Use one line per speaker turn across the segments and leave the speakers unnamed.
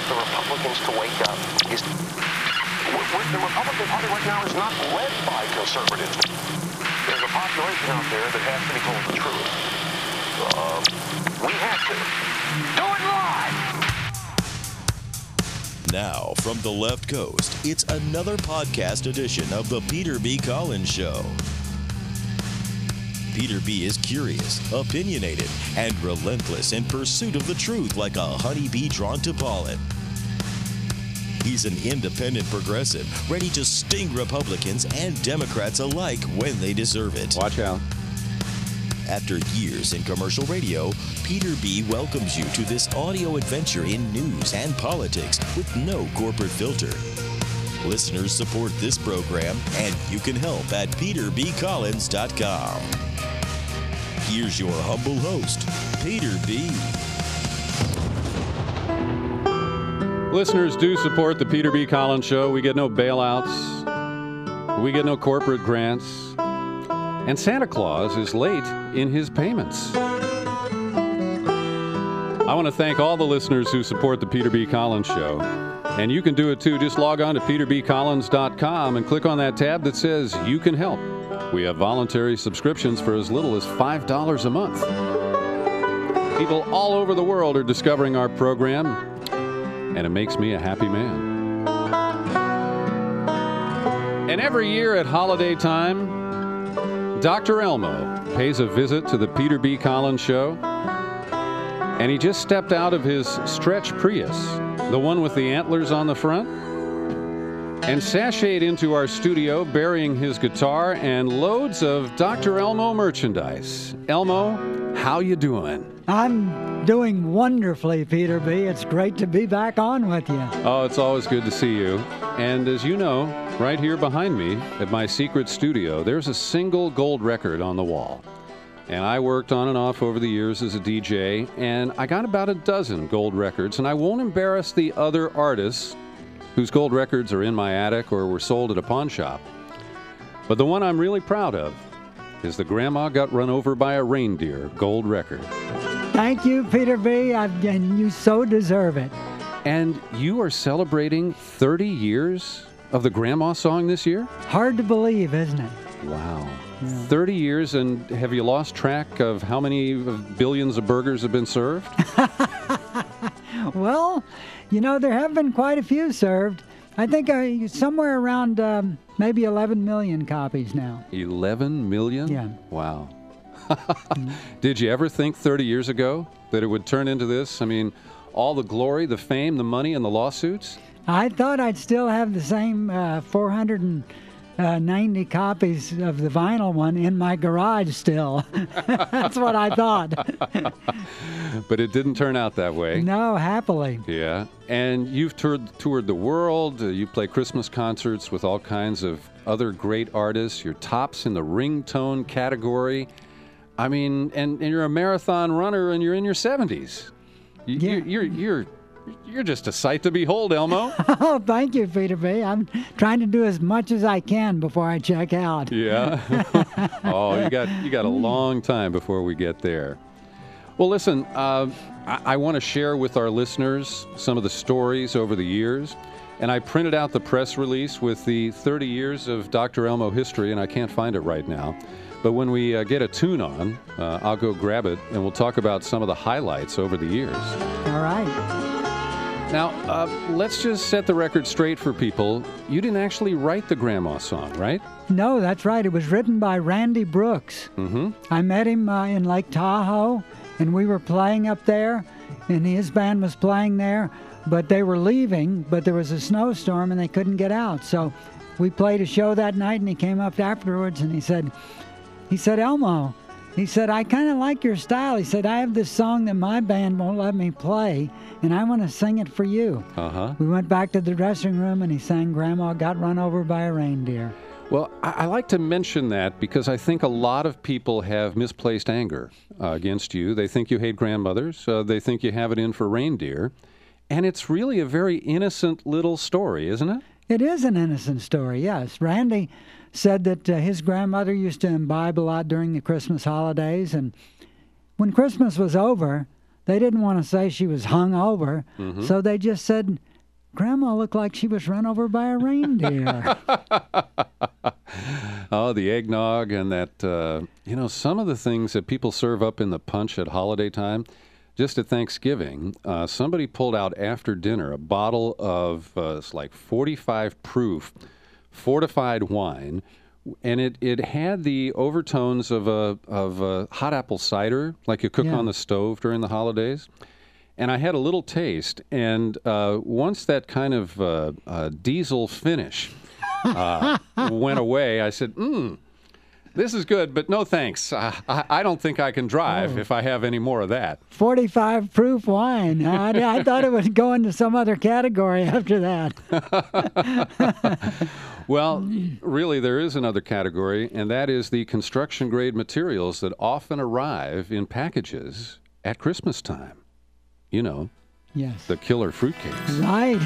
the Republicans to wake up is the Republican Party right now is not led by conservatives. There's a population out there that has to be told the truth. We have to do it live.
Now, from the left coast, it's another podcast edition of the Peter B. Collins Show. Peter B. is curious, opinionated, and relentless in pursuit of the truth like a honeybee drawn to pollen. He's an independent progressive, ready to sting Republicans and Democrats alike when they deserve it.
Watch out.
After years in commercial radio, Peter B. welcomes you to this audio adventure in news and politics with no corporate filter. Listeners support this program, and you can help at peterbcollins.com. Here's your humble host, Peter B.
Listeners do support the Peter B. Collins Show. We get no bailouts. We get no corporate grants. And Santa Claus is late in his payments. I want to thank all the listeners who support the Peter B. Collins Show. And you can do it too. Just log on to peterbcollins.com and click on that tab that says You Can Help. We have voluntary subscriptions for as little as $5 a month. People all over the world are discovering our program, and it makes me a happy man. And every year at holiday time, Dr. Elmo pays a visit to the Peter B. Collins Show, and he just stepped out of his stretch Prius, the one with the antlers on the front, and sashayed into our studio bearing his guitar and loads of Dr. Elmo merchandise. Elmo, how you doing?
I'm doing wonderfully, Peter B. It's great to be back on with you.
Oh, it's always good to see you. And as you know, right here behind me at my secret studio, there's a single gold record on the wall. And I worked on and off over the years as a DJ, and I got about a dozen gold records, and I won't embarrass the other artists whose gold records are in my attic or were sold at a pawn shop. But the one I'm really proud of is the Grandma Got Run Over by a Reindeer gold record.
Thank you, Peter B., and you so deserve it.
And you are celebrating 30 years of the Grandma song this year?
Hard to believe, isn't it?
Wow.
Yeah.
30 years, and have you lost track of how many billions of burgers have been served?
Well, you know, there have been quite a few served. I think somewhere around maybe 11 million copies now.
11 million?
Yeah.
Wow. Did you ever think 30 years ago that it would turn into this? I mean, all the glory, the fame, the money, and the lawsuits?
I thought I'd still have the same 490 copies of the vinyl one in my garage still. That's what I thought.
But it didn't turn out that way.
No, happily.
Yeah. And you've toured the world. You play Christmas concerts with all kinds of other great artists. You're tops in the ringtone category. I mean, and you're a marathon runner, and you're in your 70s. You're just a sight to behold, Elmo.
Oh, thank you, Peter B. I'm trying to do as much as I can before I check out.
Yeah. Oh, you got a long time before we get there. Well, listen, I want to share with our listeners some of the stories over the years, and I printed out the press release with the 30 years of Dr. Elmo history, and I can't find it right now. But when we get a tune on, I'll go grab it, and we'll talk about some of the highlights over the years.
All right.
Now, let's just set the record straight for people. You didn't actually write the Grandma song, right?
No, that's right. It was written by Randy Brooks.
Mm-hmm.
I met him in Lake Tahoe, and we were playing up there, and his band was playing there, but they were leaving, but there was a snowstorm, and they couldn't get out. So we played a show that night, and he came up afterwards, and he said, Elmo, he said, I kind of like your style. He said, I have this song that my band won't let me play, and I want to sing it for you.
Uh-huh.
We went back to the dressing room, and he sang Grandma Got Run Over by a Reindeer.
Well, I like to mention that because I think a lot of people have misplaced anger against you. They think you hate grandmothers. They think you have it in for reindeer. And it's really a very innocent little story, isn't it?
It is an innocent story, yes. Randy said that his grandmother used to imbibe a lot during the Christmas holidays, and when Christmas was over, they didn't want to say she was hung over, so they just said, Grandma looked like she was run over by a reindeer.
Oh, the eggnog and that, some of the things that people serve up in the punch at holiday time. Just at Thanksgiving, somebody pulled out after dinner a bottle of, it's like 45 proof fortified wine, and it had the overtones of a hot apple cider, like you cook on the stove during the holidays. And I had a little taste, and once that kind of diesel finish went away, I said, this is good, but no thanks. I don't think I can drive if I have any more of that.
45 proof wine. I thought it would go into some other category after that.
Well, really, there is another category, and that is the construction-grade materials that often arrive in packages at Christmas time. You know,
yes,
the killer fruitcakes.
Right.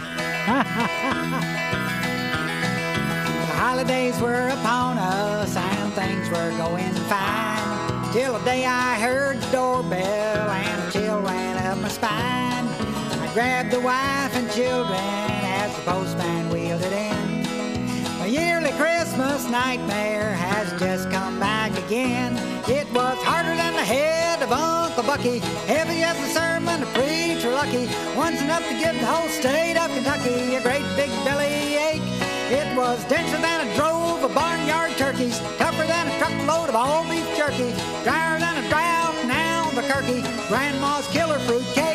The holidays were upon us and things were going fine, till the day I heard the doorbell and a chill ran up my spine. I grabbed the wife and children as the postman wheeled it in. My yearly Christmas nightmare has just come back again. It was harder than the head of Uncle Bucky, heavy as the sermon of Preacher Lucky. Once enough to give the whole state of Kentucky a great big belly ache. It was denser than a drove of barnyard turkeys, tougher than a truckload of all beef jerky, drier than a drought in Albuquerque, Grandma's killer fruit cake.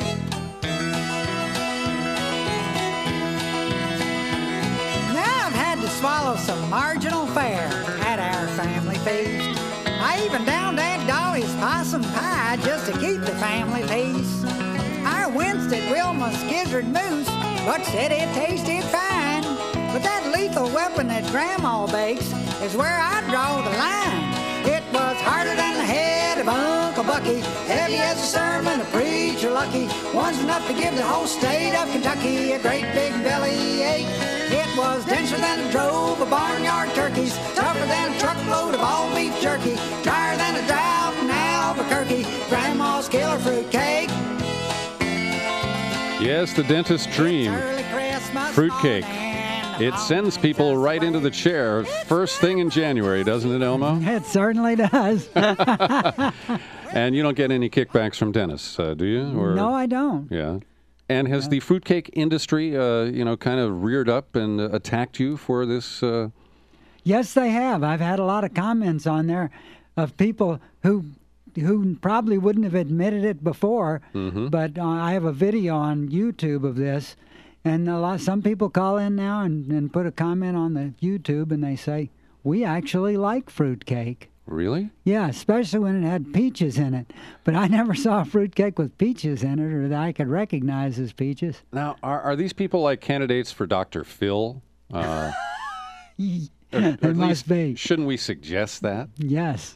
Now I've had to swallow some marginal fare at our family feast. I even downed Aunt Dolly's possum pie just to keep the family peace. I winced at Wilma's gizzard mousse, but said it tasted fine. But that lethal weapon that Grandma bakes is where I draw the line. It was harder than the head of Uncle Bucky, heavy as a sermon of Preacher Lucky. Once enough to give the whole state of Kentucky a great big belly ache. It was denser than a drove of barnyard turkeys, tougher than a truckload of all beef jerky, drier than a drought in Albuquerque, Grandma's killer fruit cake.
Yes, the dentist's dream. Fruitcake. It sends people right into the chair first thing in January, doesn't it, Elmo?
It certainly does.
And you don't get any kickbacks from dentists, do you? Or,
no, I don't.
Yeah. And has the fruitcake industry, kind of reared up and attacked you for this?
Yes, they have. I've had a lot of comments on there of people who probably wouldn't have admitted it before, but I have a video on YouTube of this, and some people call in now and put a comment on the YouTube, and they say, we actually like fruitcake.
Really?
Yeah, especially when it had peaches in it. But I never saw a fruitcake with peaches in it or that I could recognize as peaches.
Now, are these people like candidates for Dr. Phil?
They must be.
Shouldn't we suggest that?
Yes.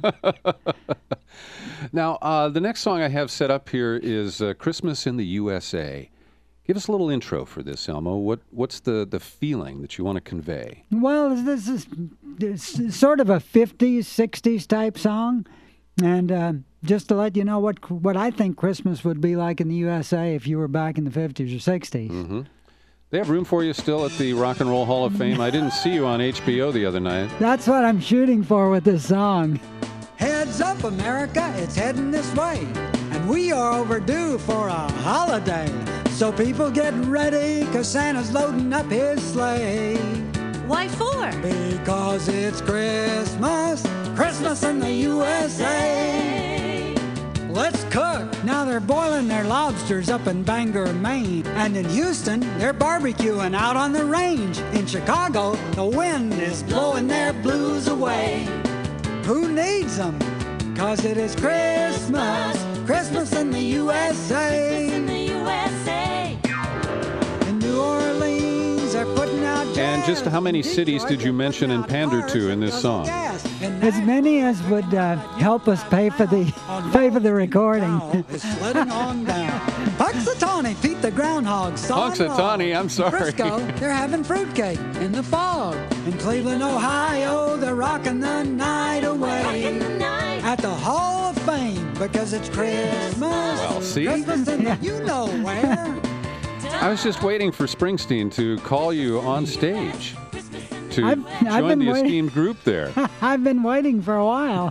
Now, the next song I have set up here is Christmas in the USA. Give us a little intro for this, Elmo. What's the feeling that you want to convey?
Well, this is sort of a 50s, 60s type song. And just to let you know what I think Christmas would be like in the USA if you were back in the 50s or 60s.
Mm-hmm. They have room for you still at the Rock and Roll Hall of Fame. I didn't see you on HBO the other night.
That's what I'm shooting for with this song.
Heads up, America, it's heading this way, and we are overdue for a holiday. So people get ready, 'cause Santa's loading up his sleigh.
Why for?
Because it's Christmas, Christmas in the USA. Let's cook. Now they're boiling their lobsters up in Bangor, Maine. And in Houston, they're barbecuing out on the range. In Chicago, the wind is blowing their blues away. Who needs them? 'Cause it is Christmas, Christmas in the USA.
In the USA.
In New Orleans, they're putting out jazz.
And just how many cities did you mention and pander to in this song?
As many as would help us pay for the recording.
It's sliding on down. Punxsutawney, Pete the Groundhog,
Punxsutawney, I'm sorry.
Frisco, they're having fruitcake in the fog. In Cleveland, Ohio, they're rocking the night away.
Rocking the night.
At the Hall of Fame, because it's Christmas.
Well, see?
Christmas in the you know where.
I was just waiting for Springsteen to call you on stage to
I've
join
been
the
waiting.
esteemed group there.
I've been waiting for a while.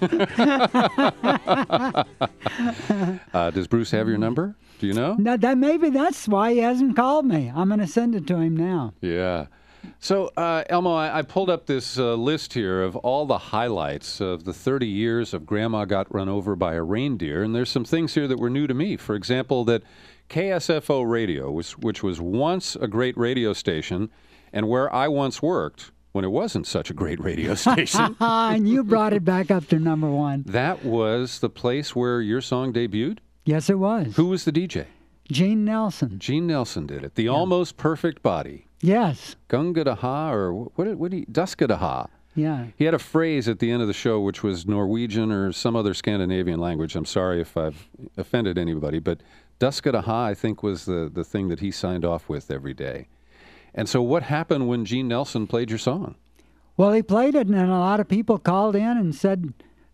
Does Bruce have your number? Do you know?
Now, maybe that's why he hasn't called me. I'm going to send it to him now.
Yeah. So, Elmo, I pulled up this list here of all the highlights of the 30 years of Grandma Got Run Over by a Reindeer, and there's some things here that were new to me. For example, that KSFO Radio, which was once a great radio station, and where I once worked when it wasn't such a great radio station.
And you brought it back up to number one.
That was the place where your song debuted?
Yes, it was.
Who was the DJ?
Gene Nelson.
Gene Nelson did it. The Almost Perfect Body.
Yes.
Gunga da ha, or what do you, Duska da ha.
Yeah.
He had a phrase at the end of the show which was Norwegian or some other Scandinavian language. I'm sorry if I've offended anybody, but Duska da ha, I think, was the thing that he signed off with every day. And so what happened when Gene Nelson played your song?
Well, he played it, and a lot of people called in and said,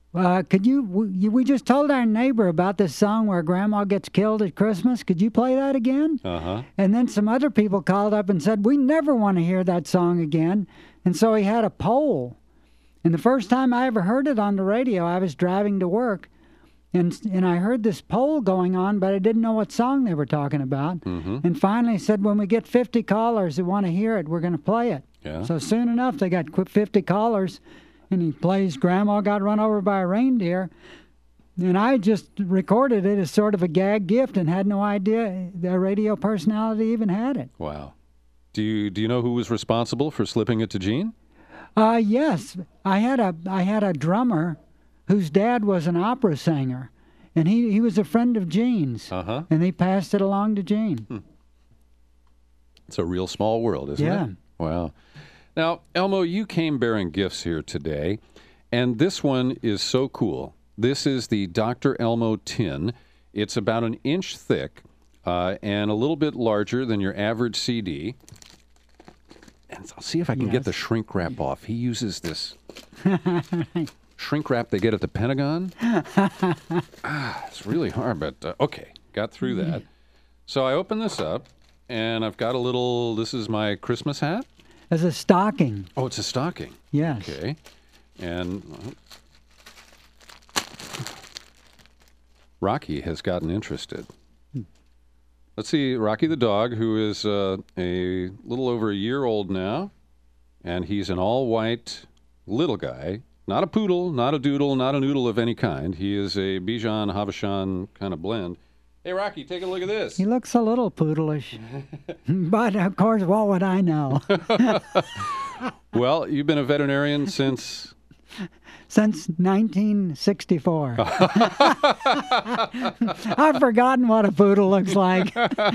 we just told our neighbor about this song where Grandma gets killed at Christmas. Could you play that again?
Uh-huh.
And then some other people called up and said, we never want to hear that song again. And so he had a poll. And the first time I ever heard it on the radio, I was driving to work, and I heard this poll going on, but I didn't know what song they were talking about.
Mm-hmm.
And finally said, when we get 50 callers who want to hear it, we're going to play it.
Yeah.
So soon enough, they got 50 callers, and he plays Grandma Got Run Over by a Reindeer. And I just recorded it as sort of a gag gift and had no idea the radio personality even had it.
Wow. Do you know who was responsible for slipping it to Gene?
Yes. I had a drummer whose dad was an opera singer, and he was a friend of Gene's.
Uh-huh.
And he passed it along to Gene.
It's a real small world, isn't
Yeah.
it? Wow. Now, Elmo, you came bearing gifts here today, and this one is so cool. This is the Dr. Elmo tin. It's about an inch thick and a little bit larger than your average CD. And I'll see if I can get the shrink wrap off. He uses this shrink wrap they get at the Pentagon. It's really hard, but okay, got through that. So I open this up, and I've got a little, this is my Christmas hat.
As a stocking.
Oh, it's a stocking.
Yes.
Okay. And Rocky has gotten interested. Let's see, Rocky the dog, who is a little over a year old now, and he's an all-white little guy. Not a poodle, not a doodle, not a noodle of any kind. He is a Bichon Havachon kind of blend. Hey, Rocky, take a look at this.
He looks a little poodleish. But, of course, what would I know?
Well, you've been a veterinarian since...
Since 1964. I've forgotten what a poodle looks like.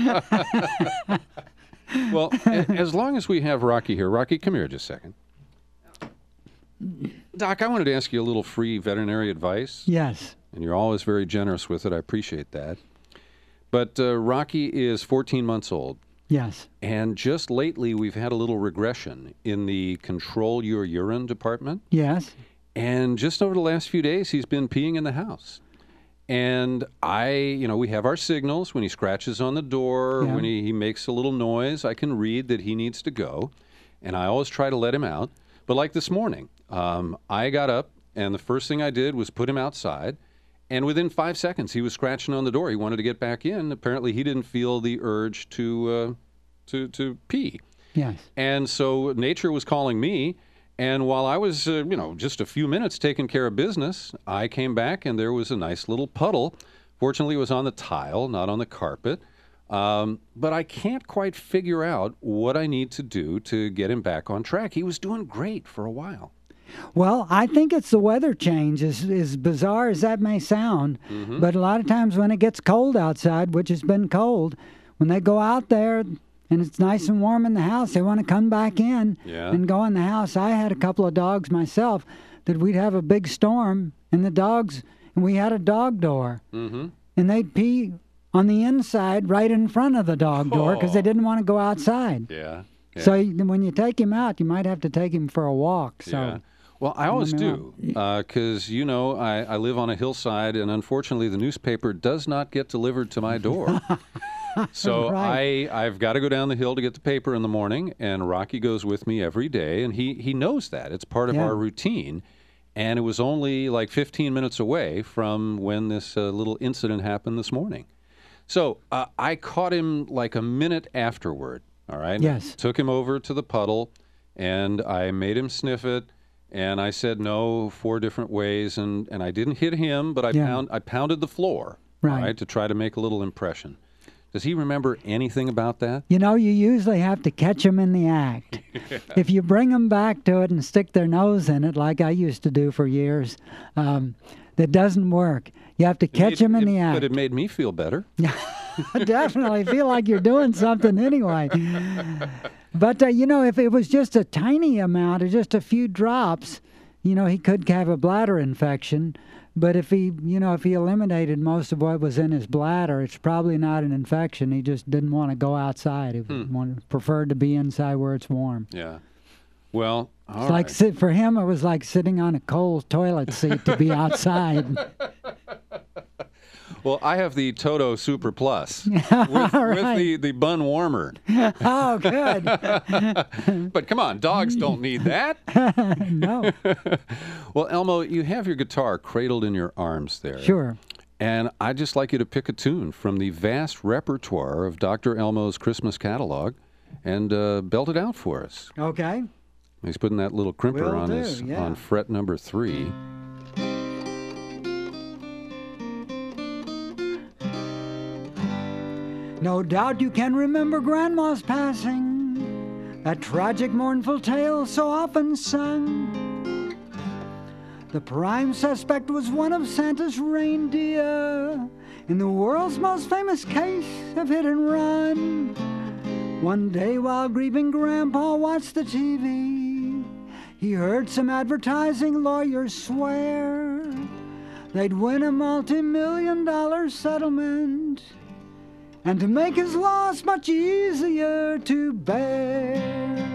Well, as long as we have Rocky here. Rocky, come here just a second. Doc, I wanted to ask you a little free veterinary advice.
Yes.
And you're always very generous with it. I appreciate that. But Rocky is 14 months old.
Yes.
And just lately, we've had a little regression in the control your urine department.
Yes.
And just over the last few days, he's been peeing in the house. And we have our signals when he scratches on the door,
Yeah.
when he makes a little noise, I can read that he needs to go. And I always try to let him out. But like this morning, I got up, and the first thing I did was put him outside. And within 5 seconds, he was scratching on the door. He wanted to get back in. Apparently, he didn't feel the urge to pee.
Yes.
And so nature was calling me. And while I was, just a few minutes taking care of business, I came back, and there was a nice little puddle. Fortunately, it was on the tile, not on the carpet. But I can't quite figure out what I need to do to get him back on track. He was doing great for a while.
Well, I think it's the weather change, as bizarre as that may sound.
Mm-hmm.
But a lot of times when it gets cold outside, which has been cold, when they go out there and it's nice and warm in the house, they want to come back in and go in the house. I had a couple of dogs myself that we'd have a big storm, and we had a dog door.
Mm-hmm.
And they'd pee on the inside right in front of the dog door because they didn't want to go outside.
Yeah.
So when you take him out, you might have to take him for a walk. So.
Yeah. Well, I always
Let me
do, because, I live on a hillside, and unfortunately the newspaper does not get delivered to my door. So
Right.
I've got to go down the hill to get the paper in the morning, and Rocky goes with me every day, and he knows that. It's part of
Yeah.
our routine. And it was only like 15 minutes away from when this little incident happened this morning. So I caught him like a minute afterward, all right?
Yes.
Took him over to the puddle, and I made him sniff it, and I said no 4 different ways, and I didn't hit him, but I pounded the floor, all
Right.
right, to try to make a little impression. Does he remember anything about that?
You usually have to catch them in the act. If you bring them back to it and stick their nose in it, like I used to do for years, that doesn't work. You have to catch them in the act.
But it made me feel better.
Definitely feel like you're doing something anyway. But, if it was just a tiny amount or just a few drops, he could have a bladder infection. But if he eliminated most of what was in his bladder, it's probably not an infection. He just didn't want to go outside. He preferred to be inside where it's warm.
Yeah. Well,
It's like for him, it was like sitting on a cold toilet seat to be outside.
Well, I have the Toto Super Plus with
Right.
the bun warmer.
Oh, good.
But come on, dogs don't need that.
No.
Well, Elmo, you have your guitar cradled in your arms there.
Sure.
And I'd just like you to pick a tune from the vast repertoire of Dr. Elmo's Christmas catalog and belt it out for us.
Okay.
He's putting that little crimper
Will
on
do, yeah.
on fret number 3.
No doubt you can remember Grandma's passing, that tragic, mournful tale so often sung. The prime suspect was one of Santa's reindeer in the world's most famous case of hit and run. One day while grieving, Grandpa watched the TV. He heard some advertising lawyers swear they'd win a multi-million-dollar settlement, and to make his loss much easier to bear,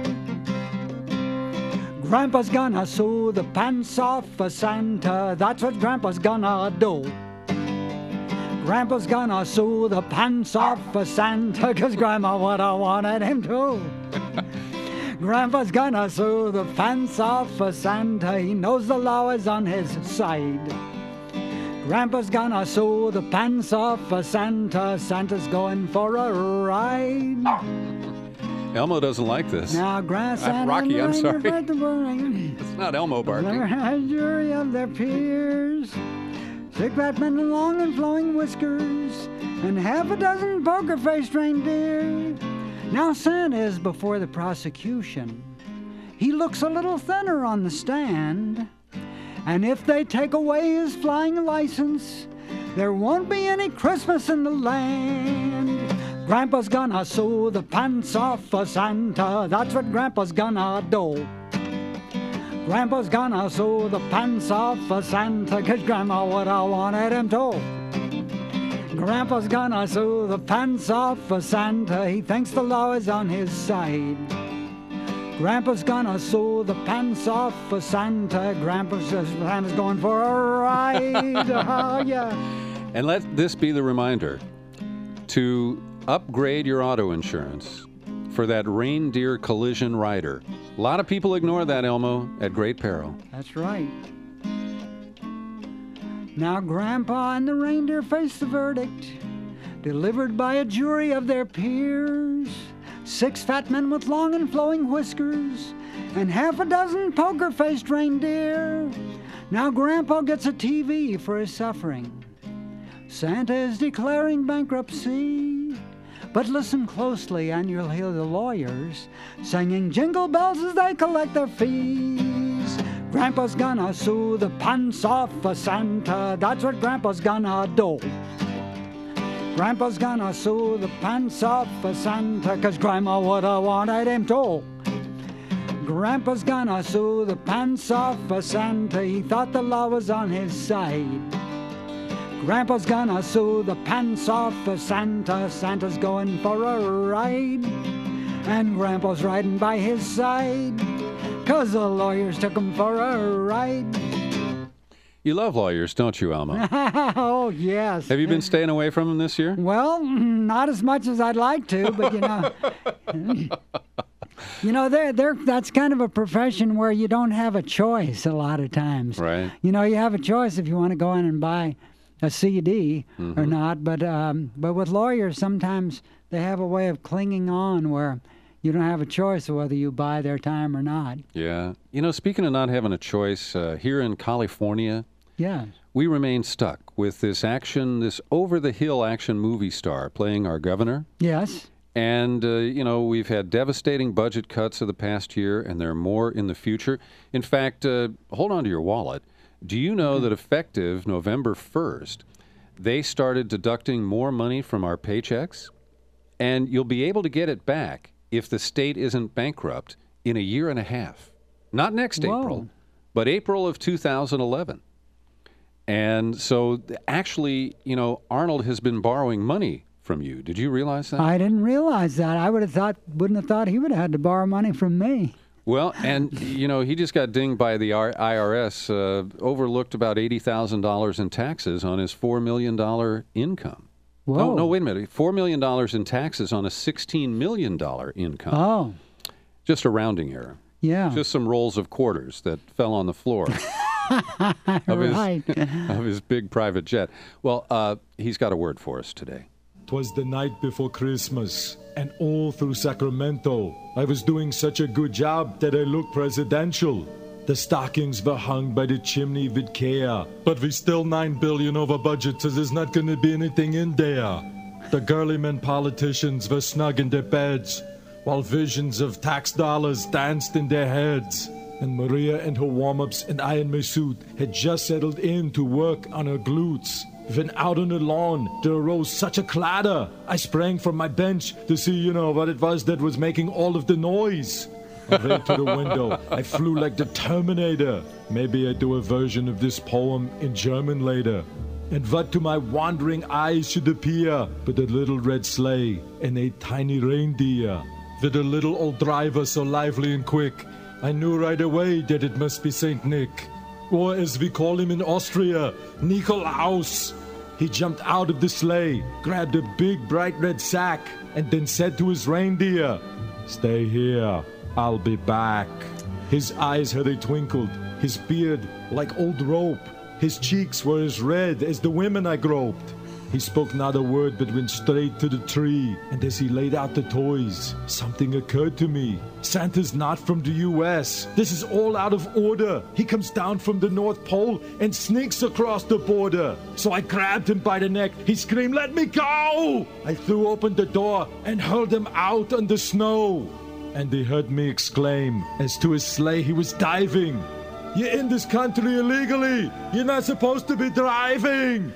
Grandpa's gonna sew the pants off of Santa. That's what Grandpa's gonna do. Grandpa's gonna sew the pants off of Santa, 'cause Grandma would have wanted him to. Grandpa's gonna sew the pants off of Santa. He knows the law is on his side. Grandpa's gonna sew the pants off of Santa. Santa's going for a ride.
Elmo doesn't like this.
Now, Santa
Rocky, I'm sorry.
It's
It's not Elmo barking.
a jury of their peers, 6 fat men with long and flowing whiskers, and half a dozen poker-faced reindeer. Now Santa is before the prosecution. He looks a little thinner on the stand, and if they take away his flying license, there won't be any Christmas in the land. Grandpa's gonna sew the pants off of Santa. That's what Grandpa's gonna do. Grandpa's gonna sew the pants off of Santa, 'cause Grandma would have wanted him to. Grandpa's gonna sew the pants off of Santa. He thinks the law is on his side. Grandpa's gonna sew the pants off of Santa. Santa's going for a ride. Oh, yeah.
And let this be the reminder to upgrade your auto insurance for that reindeer collision rider. A lot of people ignore that, Elmo, at great peril.
That's right. Now Grandpa and the reindeer face the verdict, delivered by a jury of their peers. 6 fat men with long and flowing whiskers, and half a dozen poker-faced reindeer. Now Grandpa gets a TV for his suffering. Santa is declaring bankruptcy. But listen closely and you'll hear the lawyers singing jingle bells as they collect their fees. Grandpa's gonna sew the pants off of Santa. That's what Grandpa's gonna do. Grandpa's gonna sew the pants off of Santa, 'cause Grandma would have wanted him to. Grandpa's gonna sew the pants off of Santa. He thought the law was on his side. Grandpa's gonna sew the pants off of Santa. Santa's going for a ride, and Grandpa's riding by his side, 'cause the lawyers took him for a ride.
You love lawyers, don't you, Elmo?
Oh, yes.
Have you been staying away from them this year?
Well, not as much as I'd like to, but that's kind of a profession where you don't have a choice a lot of times.
Right.
You have a choice if you want to go in and buy a CD or not, but with lawyers, sometimes they have a way of clinging on where you don't have a choice of whether you buy their time or not.
Yeah. Speaking of not having a choice, here in California,
Yeah.
we remain stuck with this over-the-hill action movie star playing our governor.
Yes.
And, we've had devastating budget cuts of the past year, and there are more in the future. In fact, hold on to your wallet. Do you know that effective November 1st, they started deducting more money from our paychecks? And you'll be able to get it back if the state isn't bankrupt in a year and a half. Not next April, but April of 2011. And so actually, Arnold has been borrowing money from you. Did you realize that?
I didn't realize that. I wouldn't have thought he would have had to borrow money from me.
Well, and, he just got dinged by the IRS, overlooked about $80,000 in taxes on his $4 million income.
Whoa.
No, wait a minute. $4 million in taxes on a $16 million income.
Oh.
Just a rounding error.
Yeah.
Just some rolls of quarters that fell on the floor of his big private jet. Well, he's got a word for us today.
'Twas the night before Christmas, and all through Sacramento, I was doing such a good job that I looked presidential. The stockings were hung by the chimney with care, but we still $9 billion over budget, so there's not gonna be anything in there. The girly men politicians were snug in their beds, while visions of tax dollars danced in their heads. And Maria and her warm-ups and I in my suit had just settled in to work on her glutes. When out on the lawn, there arose such a clatter. I sprang from my bench to see, what it was that was making all of the noise. I ran to the window. I flew like the Terminator. Maybe I do a version of this poem in German later. And what to my wandering eyes should appear but a little red sleigh and a tiny reindeer. With a little old driver so lively and quick, I knew right away that it must be Saint Nick. Or as we call him in Austria, Nikolaus. He jumped out of the sleigh, grabbed a big bright red sack, and then said to his reindeer, "Stay here, I'll be back." His eyes had a twinkled, his beard like old rope. His cheeks were as red as the women I groped. He spoke not a word but went straight to the tree, and as he laid out the toys, something occurred to me. Santa's not from the U.S. This is all out of order. He comes down from the North Pole and sneaks across the border. So I grabbed him by the neck. He screamed, "Let me go!" I threw open the door and hurled him out on the snow. And they heard me exclaim, as to his sleigh he was diving, "You're in this country illegally. You're not supposed to be driving."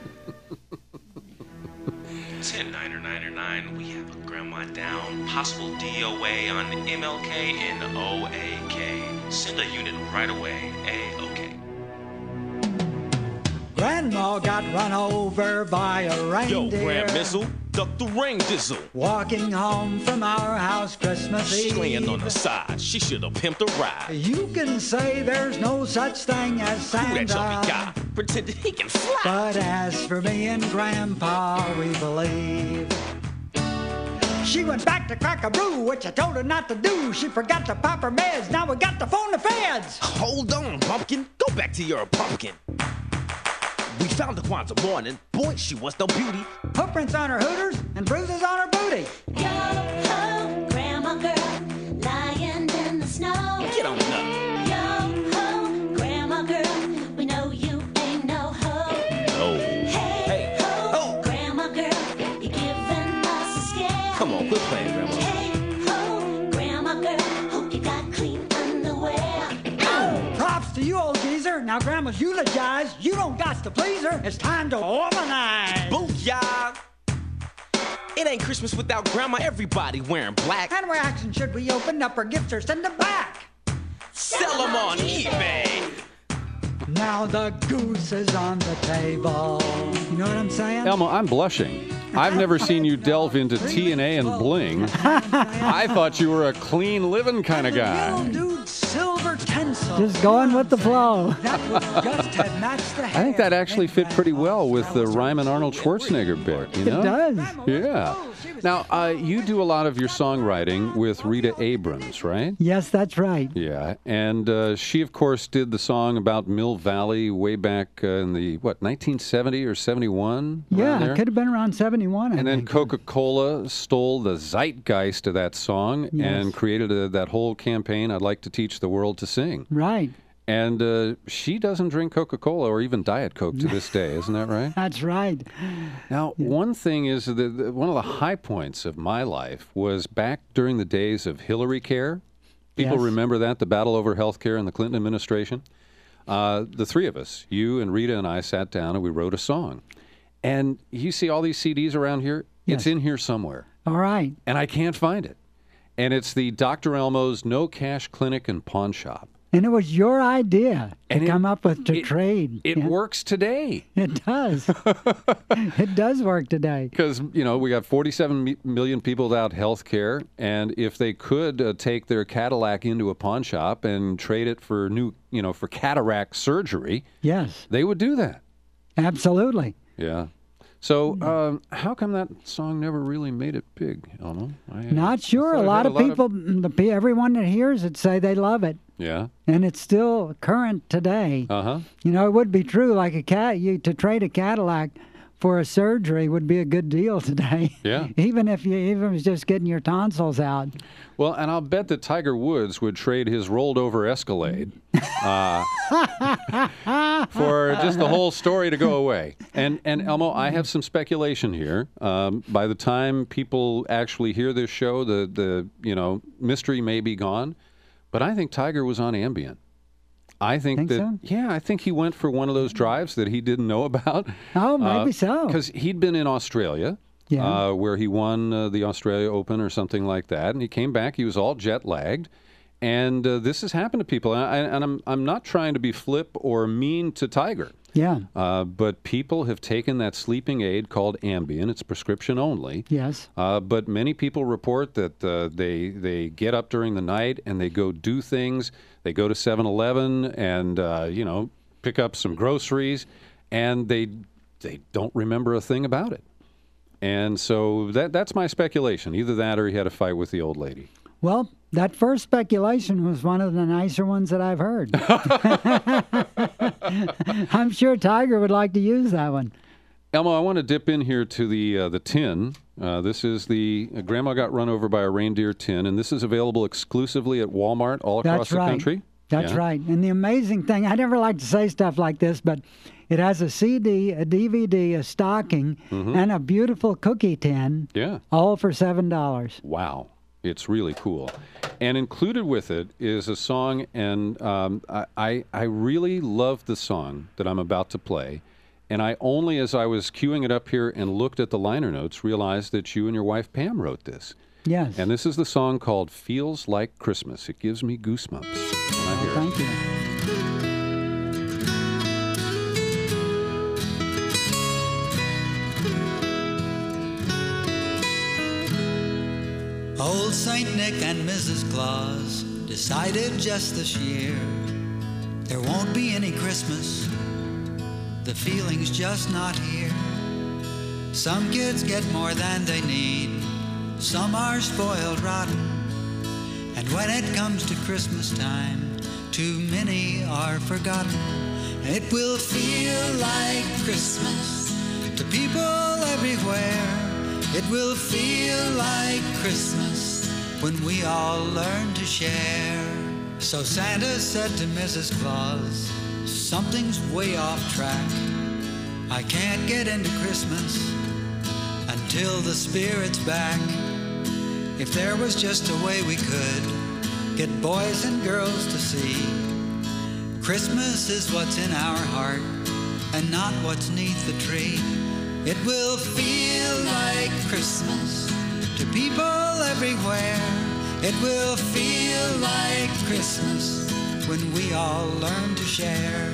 10-9-9-9, we have a grandma down. Possible DOA on MLK and OAK. Send a unit right away. A-OK.
Grandma got run over by a reindeer.
Yo, Grand Missile, duck the rain dizzle.
Walking home from our house Christmas Eve.
She laying on her side, she should have pimped a ride.
You can say there's no such thing as Santa.
Who that chubby guy pretended he can fly?
But as for me and Grandpa, we believe. She went back to crack a brew, which I told her not to do. She forgot to pop her meds, now we got to phone the feds.
Hold on, pumpkin, go back to your pumpkin. We found the Kwanzaa morning, boy, she was no beauty.
Footprints on her hooters and bruises on her booty.
Yo ho, grandma girl, lying in the snow.
Get on up.
Yo ho, grandma girl, we know you ain't no hoe.
No.
Hey ho, grandma girl, you're giving us a scare.
Come on, quit playing, Grandma.
Hey ho, grandma girl, hope you got clean underwear.
Props to you, old geezer. Now Grandma's eulogized. You don't got to please her. It's time to womanize.
Booyah! It ain't Christmas without Grandma. Everybody wearing black.
Kind of reaction should we open up her gifts or send them back?
Sell them on eBay.
Now the goose is on the table. You know what I'm saying?
Elmo, I'm blushing. I've never seen you delve into TNA and bling. I thought you were a clean living kind of guy.
Real dude, silver
Just going with the flow.
I think that actually fit pretty well with the Ryman Arnold Schwarzenegger bit, you know?
It does.
Yeah. Now, you do a lot of your songwriting with Rita Abrams, right?
Yes, that's right.
Yeah, and she, of course, did the song about Mill Valley way back in the, 1970 or 71?
Yeah, it could have been around 71.
And then Coca-Cola stole the zeitgeist of that song and created that whole campaign, I'd like to teach the world to sing.
Right.
And she doesn't drink Coca-Cola or even Diet Coke to this day, isn't that right?
That's right.
Now, one thing is that one of the high points of my life was back during the days of Hillary Care. People remember that, the battle over health care in the Clinton administration. The three of us, you and Rita and I, sat down and we wrote a song. And you see all these CDs around here?
Yes.
It's in here somewhere.
All right.
And I can't find it. And it's the Dr. Elmo's No Cash Clinic and Pawn Shop.
And it was your idea to come up with to
it,
trade.
It works today.
It does. It does work today.
Because, we got 47 million people without health care. And if they could take their Cadillac into a pawn shop and trade it for for cataract surgery,
yes,
they would do that.
Absolutely.
Yeah. So how come that song never really made it big, Elmo?
Not sure. A lot of people, everyone that hears it say they love it.
Yeah.
And it's still current today.
Uh-huh.
It would be true, like to trade a Cadillac for a surgery would be a good deal today.
Yeah.
Even if it was just getting your tonsils out.
Well, and I'll bet that Tiger Woods would trade his rolled over Escalade for just the whole story to go away. And Elmo, I have some speculation here. By the time people actually hear this show, the mystery may be gone. But I think Tiger was on Ambien. I think that,
so?
Yeah, I think he went for one of those drives that he didn't know about.
Oh, maybe so.
Because he'd been in Australia, where he won the Australia Open or something like that, and he came back. He was all jet lagged, and this has happened to people. And I'm not trying to be flip or mean to Tiger.
Yeah.
But people have taken that sleeping aid called Ambien. It's prescription only.
Yes.
But many people report that they get up during the night and they go do things. They go to 7-Eleven and, pick up some groceries, and they don't remember a thing about it. And so that's my speculation. Either that or he had a fight with the old lady.
Well, that first speculation was one of the nicer ones that I've heard. I'm sure Tiger would like to use that one.
Elmo, I want to dip in here to the tin. This is the Grandma Got Run Over by a Reindeer tin, and this is available exclusively at Walmart all across the country.
That's right. And the amazing thing, I never like to say stuff like this, but it has a CD, a DVD, a stocking, and a beautiful cookie tin, all for $7.
Wow. It's really cool. And included with it is a song, and I really love the song that I'm about to play. And I only, as I was queuing it up here and looked at the liner notes, realized that you and your wife Pam wrote this.
Yes.
And this is the song called Feels Like Christmas. It gives me goosebumps when I hear it.
Thank you.
Old St. Nick and Mrs. Claus decided just this year there won't be any Christmas. The feeling's just not here. Some kids get more than they need. Some are spoiled rotten. And when it comes to Christmas time, too many are forgotten. It will feel like Christmas to people everywhere. It will feel like Christmas when we all learn to share. So Santa said to Mrs. Claus, something's way off track. I can't get into Christmas until the spirit's back. If there was just a way we could get boys and girls to see Christmas is what's in our heart and not what's 'neath the tree. It will feel like Christmas to people everywhere. It will feel like Christmas when we all learn to share.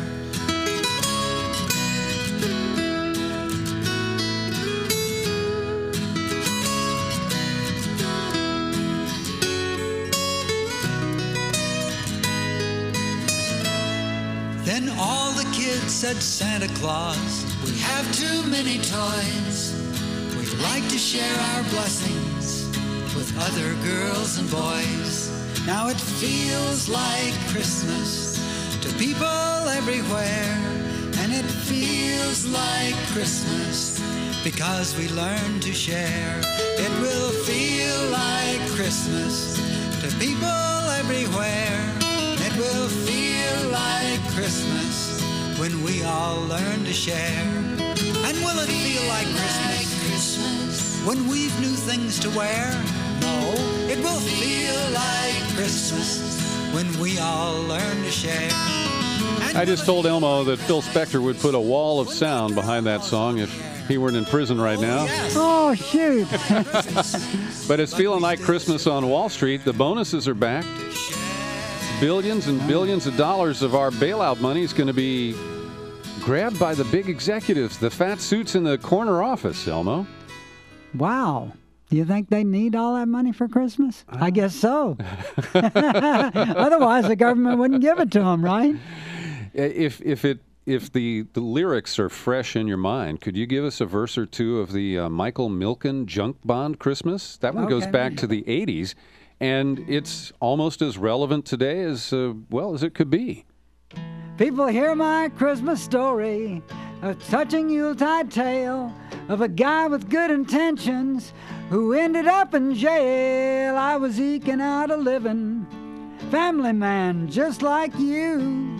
said Santa Claus, we have too many toys. We'd like to share our blessings with other girls and boys. Now it feels like Christmas to people everywhere, and it feels like Christmas because we learn to share. It will feel like Christmas to people everywhere. It will feel like Christmas when we all learn to share. And will it feel like Christmas when we've new things to wear? No, it will feel like Christmas when we all learn to share.
I just told Elmo that Phil Spector would put a wall of sound behind that song if he weren't in prison right now.
Oh, shoot.
But it's feeling like Christmas on Wall Street. The bonuses are back. Billions and billions of dollars of our bailout money is going to be grabbed by the big executives, the fat suits in the corner office, Elmo.
Wow. Do you think they need all that money for Christmas? I guess so. Otherwise, the government wouldn't give it to them, right?
If the lyrics are fresh in your mind, could you give us a verse or two of the Michael Milken Junk Bond Christmas? That one goes back to the 80s, and it's almost as relevant today as as it could be.
People hear my Christmas story, a touching Yuletide tale of a guy with good intentions who ended up in jail. I was eking out a living, family man just like you.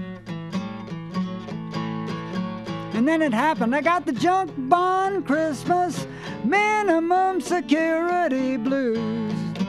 And then it happened. I got the junk bond Christmas, minimum security blues.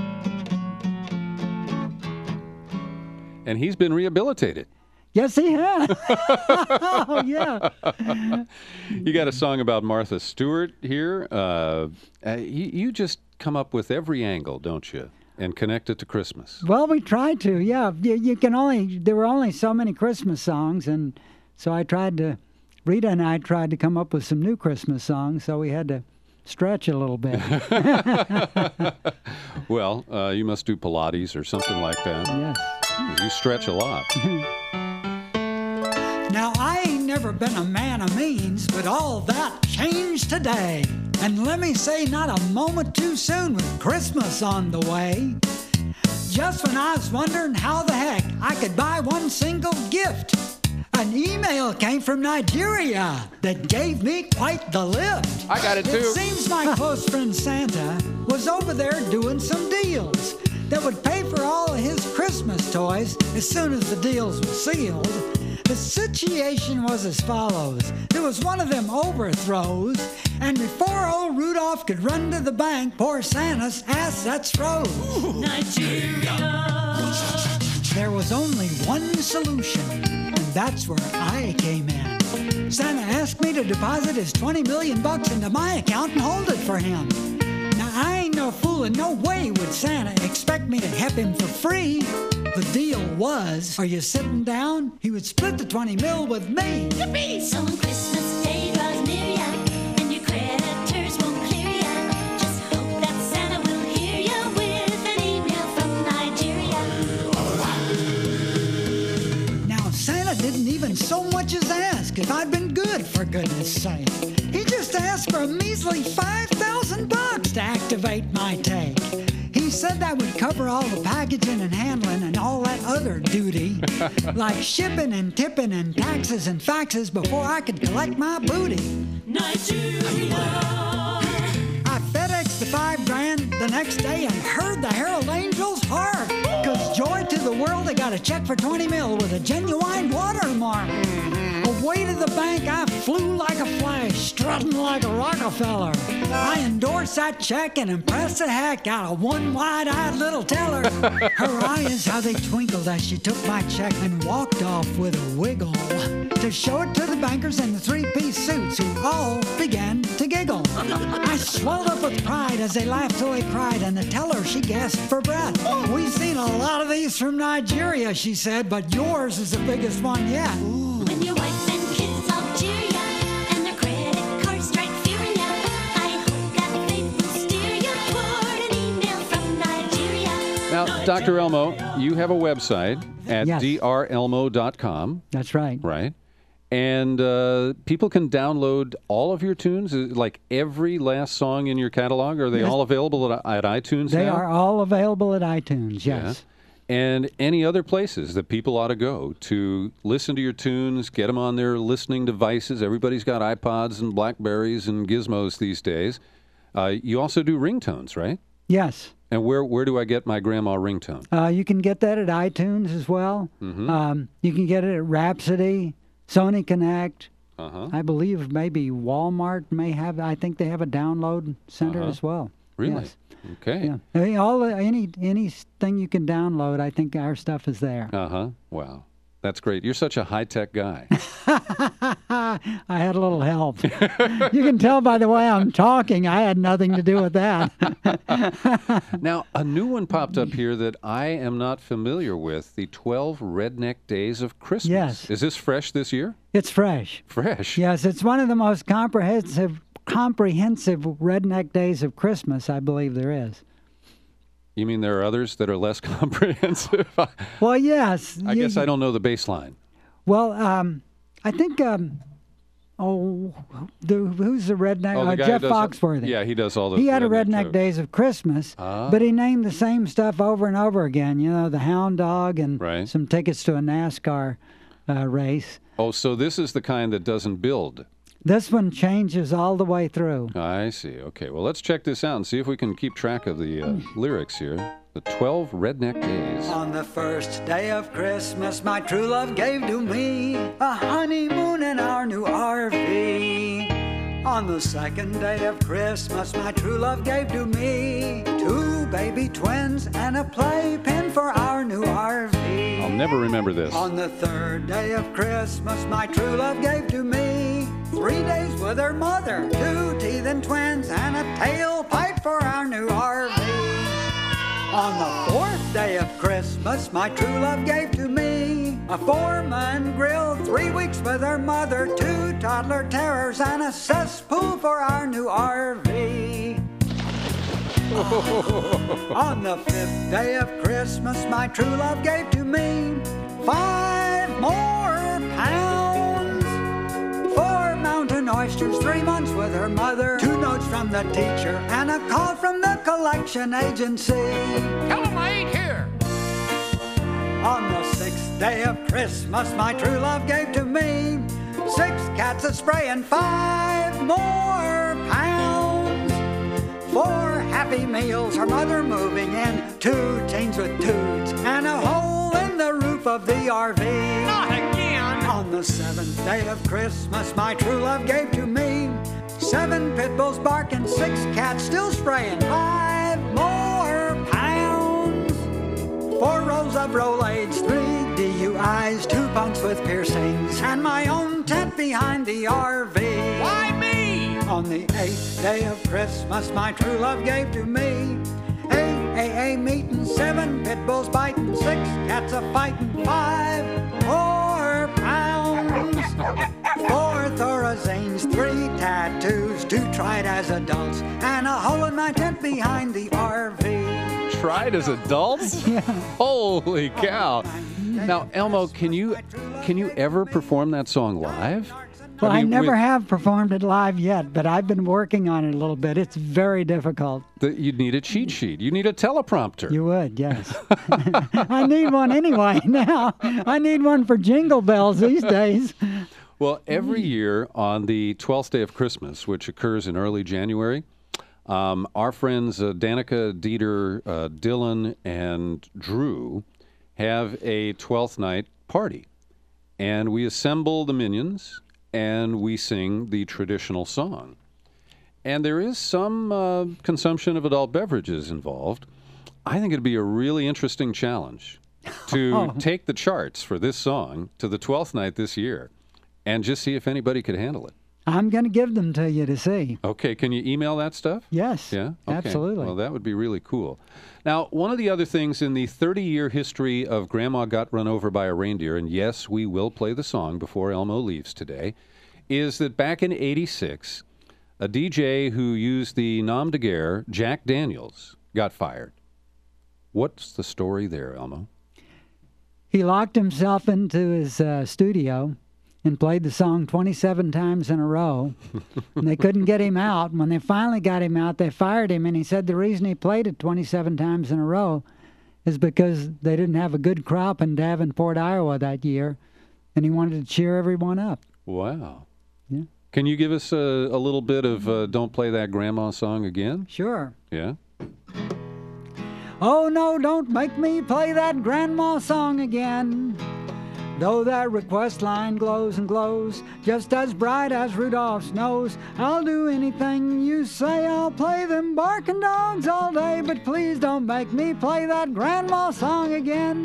And he's been rehabilitated.
Yes, he has. Oh, yeah.
You got a song about Martha Stewart here. You just come up with every angle, don't you? And connect it to Christmas.
Well, we tried to, yeah. There were only so many Christmas songs, and so Rita and I tried to come up with some new Christmas songs, so we had to stretch a little bit.
Well, you must do Pilates or something like that.
Yes.
You stretch a lot.
Now, I ain't never been a man of means, but all that changed today. And let me say, not a moment too soon with Christmas on the way. Just when I was wondering how the heck I could buy one single gift, an email came from Nigeria that gave me quite the lift.
I got it too.
It seems my close friend Santa was over there doing some deals that would pay for all of his Christmas toys as soon as the deals were sealed. The situation was as follows. There was one of them overthrows, and before old Rudolph could run to the bank, poor Santa's assets froze.
Nigeria.
There was only one solution, and that's where I came in. Santa asked me to deposit his $20 million into my account and hold it for him. Now, I ain't no fool, and no way would Santa expect me to help him for free. The deal was, are you sitting down? He would split the 20 mil with me.
Yippee! So when Christmas Day draws near ya, and your creditors won't clear ya, just hope that Santa will hear ya with an email from Nigeria.
Now, Santa didn't even so much as ask if I'd been good, for goodness sake. He just asked for a measly $5,000 to activate my take. He said that would cover all the packaging and handling and all that other duty, like shipping and tipping and taxes and faxes before I could collect my booty.
Nigeria.
I FedExed the $5,000 the next day and heard the Herald Angels hark. 'Cause joy to the world, they got a check for 20 mil with a genuine watermark. Away to the bank I flew like a flash, strutting like a Rockefeller. I endorsed that check and impressed the heck out of one wide-eyed little teller. Her eyes, how they twinkled as she took my check and walked off with a wiggle to show it to the bankers in the three-piece suits, who all began to giggle. I swelled up with pride as they laughed till they cried, and the teller, she gasped for breath. We've seen a lot of these from Nigeria, she said, but yours is the biggest one yet.
When your wife and kids all cheer ya, and their credit cards strike fear in ya, I hope that fate will steer ya toward an email from Nigeria.
Now, Dr. Elmo, you have a website at
Yes.
drelmo.com.
That's right.
Right. And people can download all of your tunes, like every last song in your catalog. Are they all available at iTunes now?
They are all available at iTunes, yes.
Yeah. And any other places that people ought to go to listen to your tunes, get them on their listening devices. Everybody's got iPods and Blackberries and gizmos these days. You also do ringtones, right?
Yes.
And where do I get my grandma ringtone?
You can get that at iTunes as well.
Mm-hmm.
You can get it at Rhapsody, Sony Connect.
Uh-huh.
I believe maybe Walmart may have. I think they have a download center as well.
Really?
Yes.
Okay.
Yeah. I mean, anything you can download, I think our stuff is there.
Uh-huh. Wow. That's great. You're such a high-tech guy.
I had a little help. You can tell by the way I'm talking, I had nothing to do with that.
Now, a new one popped up here that I am not familiar with, the 12 Redneck Days of Christmas.
Yes.
Is this fresh this year?
It's fresh.
Fresh?
Yes, it's one of the most comprehensive Redneck Days of Christmas, I believe there is.
You mean there are others that are less comprehensive?
Well, yes.
I guess I don't know the baseline.
Well, I think, who's the redneck?
Oh, the guy
Jeff
who does
Foxworthy.
Yeah, he does all those.
He had a
redneck
Redneck Days of Christmas, but he named the same stuff over and over again. You know, the Hound Dog and some tickets to a NASCAR race.
Oh, so this is the kind that doesn't build.
This one changes all the way through.
I see. Okay, well, let's check this out and see if we can keep track of the lyrics here. The 12 Redneck Days.
On the first day of Christmas, my true love gave to me a honeymoon in our new RV. On the second day of Christmas, my true love gave to me 2 baby twins and a playpen for our new RV.
I'll never remember this.
On the third day of Christmas, my true love gave to me 3 days with her mother, 2 teething twins, and a tailpipe for our new RV. On the fourth day of Christmas, my true love gave to me a 4-man grill, 3 weeks with her mother, 2 toddler terrors, and a cesspool for our new RV. On the 5th day of Christmas, my true love gave to me 5 more pounds. 4 mountain oysters, 3 months with her mother, 2 notes from the teacher, and a call from the collection agency.
Tell them I ain't here.
On the 6th day of Christmas, my true love gave to me 6 cats a spray and 5 more pounds. 4 happy meals, her mother moving in, 2 teens with toots, and a hole in the roof of the RV.
Not again.
On the 7th day of Christmas, my true love gave to me 7 pit bulls barking, 6 cats still spraying, 5 more pounds. 4 rows of Rolaids, 3 DUIs, 2 punks with piercings, and my own tent behind the RV.
Why me?
On the 8th day of Christmas, my true love gave to me 8 AA meeting, 7 pit bulls biting, 6 cats a fighting, 5 more pounds. 4 Thorazines, 3 tattoos, 2 tried as adults, and a hole in my tent behind the RV.
Tried as adults?
Yeah.
Holy cow. Now, Elmo, can you ever perform that song live?
Well, I
mean,
never have performed it live yet, but I've been working on it a little bit. It's very difficult.
You'd need a cheat sheet. You need a teleprompter.
You would, yes. I need one anyway now. I need one for Jingle Bells these days.
Well, every year on the 12th day of Christmas, which occurs in early January, our friends Danica, Dieter, Dylan, and Drew have a 12th night party. And we assemble the minions and we sing the traditional song. And there is some consumption of adult beverages involved. I think it'd be a really interesting challenge to take the charts for this song to the 12th night this year and just see if anybody could handle it.
I'm going to give them to you to see.
Okay, can you email that stuff?
Yes,
yeah? Okay.
Absolutely.
Well, that would be really cool. Now, one of the other things in the 30-year history of Grandma Got Run Over by a Reindeer, and yes, we will play the song before Elmo leaves today, is that back in '86, a DJ who used the nom de guerre, Jack Daniels, got fired. What's the story there, Elmo?
He locked himself into his studio, and played the song 27 times in a row. And they couldn't get him out. When they finally got him out, they fired him. And he said the reason he played it 27 times in a row is because they didn't have a good crop in Davenport, Iowa that year. And he wanted to cheer everyone up.
Wow.
Yeah.
Can you give us a little bit of Don't Play That Grandma song again?
Sure.
Yeah?
Oh, no, don't make me play that grandma song again. Though that request line glows and glows, just as bright as Rudolph's nose, I'll do anything you say. I'll play them barking dogs all day, but please don't make me play that grandma song again.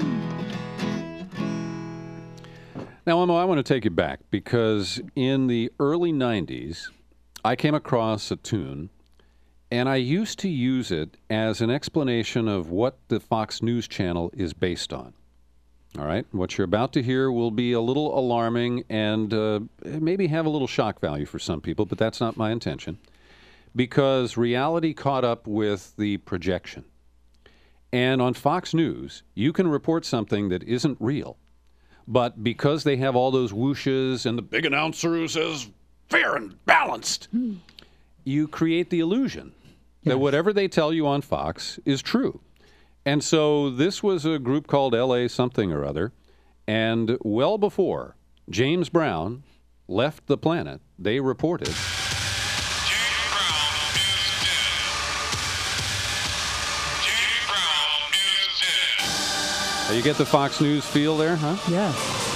Now, Elmo, I want to take you back because in the early 90s, I came across a tune, and I used to use it as an explanation of what the Fox News Channel is based on. All right, what you're about to hear will be a little alarming and maybe have a little shock value for some people, but that's not my intention, because reality caught up with the projection. And on Fox News, you can report something that isn't real, but because they have all those whooshes and the big announcer who says fair and balanced, you create the illusion that whatever they tell you on Fox is true. And so this was a group called L.A. something or other, and well before James Brown left the planet, they reported... You get the Fox News feel there, huh?
Yeah.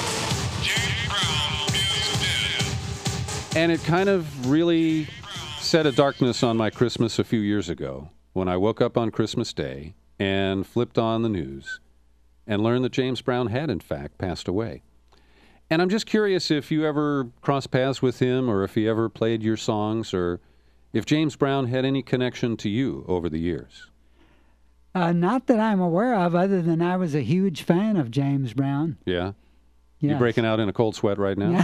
And it kind of really set a darkness on my Christmas a few years ago when I woke up on Christmas Day and flipped on the news and learned that James Brown had, in fact, passed away. And I'm just curious if you ever crossed paths with him or if he ever played your songs or if James Brown had any connection to you over the years.
Not that I'm aware of, other than I was a huge fan of James Brown.
Yeah?
Yes.
You breaking out in a cold sweat right now?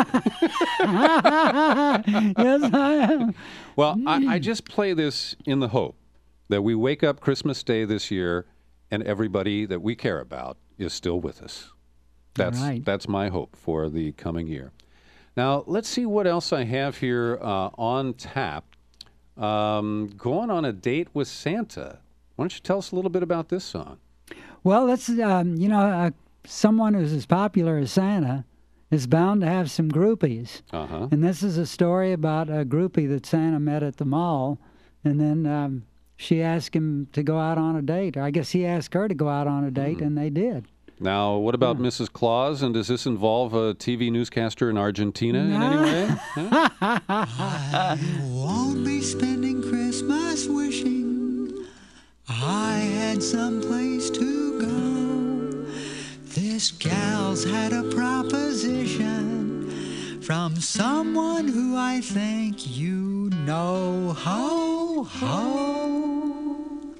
Yes, I am.
Well, I just play this in the hope that we wake up Christmas Day this year and everybody that we care about is still with us. That's my hope for the coming year. Now, let's see what else I have here on tap. Going on a Date with Santa. Why don't you tell us a little bit about this song?
Well, that's, someone who's as popular as Santa is bound to have some groupies.
Uh-huh.
And this is a story about a groupie that Santa met at the mall, and then she asked him to go out on a date. Or I guess he asked her to go out on a date, and they did.
Now, what about Mrs. Claus, and does this involve a TV newscaster in Argentina in any way? Huh?
I won't be spending Christmas wishing I had some place to go. This gal's had a proposition from someone who I think you know. Ho, ho.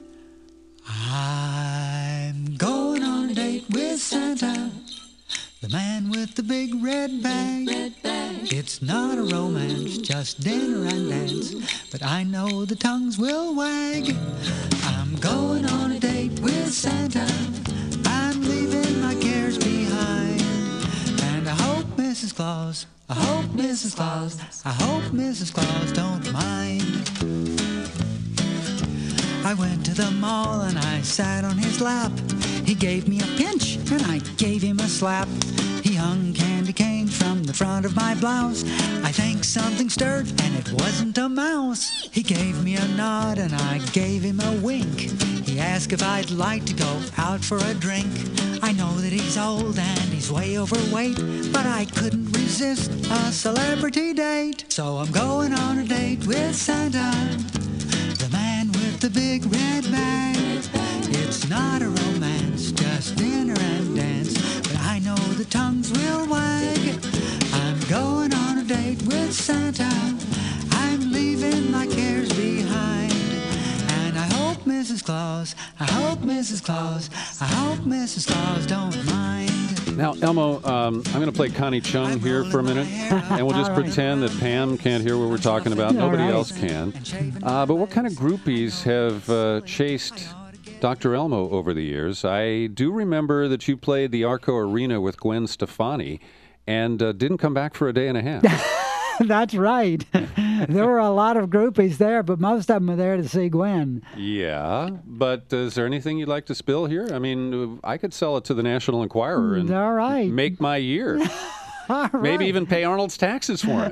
I'm going on a date with Santa, the man with the big red bag. It's not a romance, just dinner and dance, but I know the tongues will wag. I'm going on a date with Santa, I'm leaving my cares behind, and I hope Mrs. Claus, I hope Mrs. Claus, I hope Mrs. Claus don't mind. I went to the mall and I sat on his lap. He gave me a pinch and I gave him a slap. He hung candy canes from the front of my blouse. I think something stirred and it wasn't a mouse. He gave me a nod and I gave him a wink. He asked if I'd like to go out for a drink. I know that he's old and he's way overweight, but I couldn't resist a celebrity date. So I'm going on a date with Santa, the man with the big red bag. It's not a romance, just dinner and dance, but I know the tongues will wag. I'm going on a date with Santa, I'm leaving my cares behind, and I hope Mrs. Claus, I hope Mrs. Claus, I hope Mrs. Claus don't mind.
Now, Elmo, I'm going to play Connie Chung here for a minute, and we'll just pretend that Pam can't hear what we're talking about. Nobody else can. But what kind of groupies have chased Dr. Elmo over the years? I do remember that you played the Arco Arena with Gwen Stefani, and didn't come back for a day and a half.
That's right. There were a lot of groupies there, but most of them were there to see Gwen.
Yeah, but is there anything you'd like to spill here? I mean, I could sell it to the National Enquirer and
All right.
make my year.
All
Maybe
right.
even pay Arnold's taxes for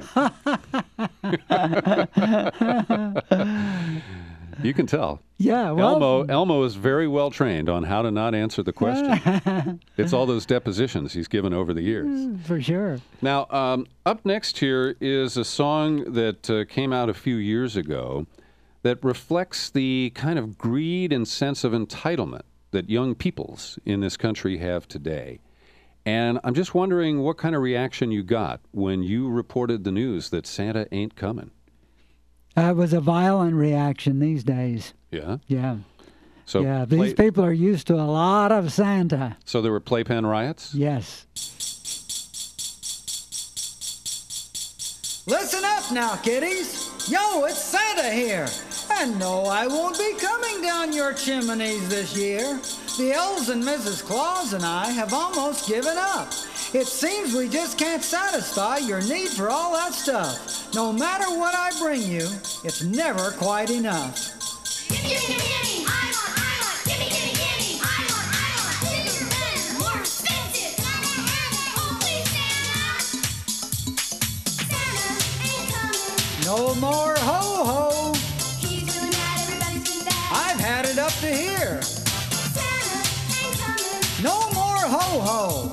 him. You can tell.
Yeah, well,
Elmo is very well trained on how to not answer the question. It's all those depositions he's given over the years.
for sure.
Now, up next here is a song that came out a few years ago that reflects the kind of greed and sense of entitlement that young peoples in this country have today. And I'm just wondering what kind of reaction you got when you reported the news that Santa ain't coming.
It was a violent reaction these days.
Yeah?
Yeah.
So
yeah, these people are used to a lot of Santa.
So there were playpen riots?
Yes.
Listen up now, kiddies. Yo, it's Santa here. And no, I won't be coming down your chimneys this year. The elves and Mrs. Claus and I have almost given up. It seems we just can't satisfy your need for all that stuff. No matter what I bring you, it's never quite enough. No more ho-ho. I've had it up to here. No more ho-ho.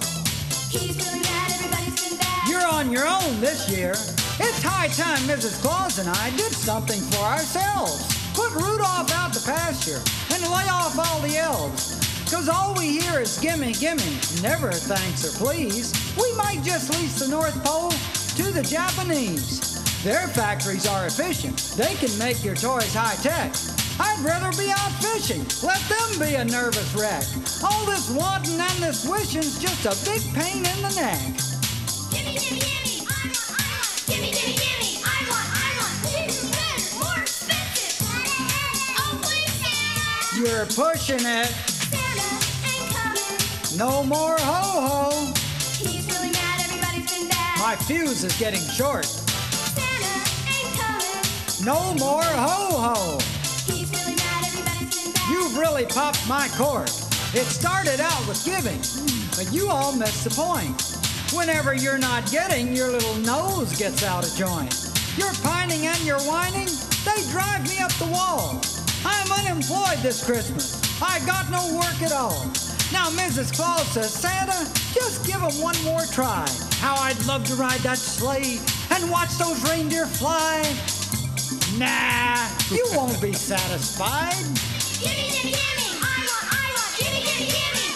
You're on your own this year. It's high time Mrs. Claus and I did something for ourselves. Put Rudolph out to pasture and lay off all the elves. 'Cause all we hear is gimme, gimme, never thanks or please. We might just lease the North Pole to the Japanese. Their factories are efficient. They can make your toys high-tech. I'd rather be out fishing. Let them be a nervous wreck. All this wanting and this wishing's just a big pain in the neck.
Gimme, gimme, gimme, I want, gimme, gimme, gimme, I want, more expensive. Oh, please, Santa.
You're pushing it.
Santa ain't coming.
No more ho-ho.
He's really mad, everybody's been bad.
My fuse is getting short.
Santa ain't coming.
No more ho-ho.
He's really mad, everybody's been bad.
You've really popped my cork. It started out with giving, but you all missed the point. Whenever you're not getting, your little nose gets out of joint. You're pining and you're whining, they drive me up the wall. I'm unemployed this Christmas. I got no work at all. Now Mrs. Claus says, Santa, just give 'em one more try. How I'd love to ride that sleigh and watch those reindeer fly. Nah, you won't be satisfied.
Gimme, gimme, gimme, I want, gimme, gimme, gimme,